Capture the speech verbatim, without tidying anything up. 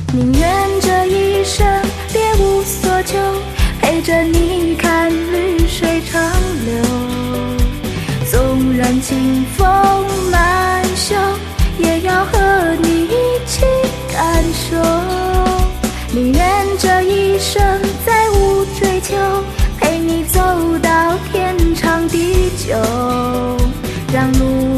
宁愿这一生别无所求，陪着你看绿水长流。纵然清风满袖，也要和你一起感受。宁愿这一生再无追求，陪你走到天长地久，让路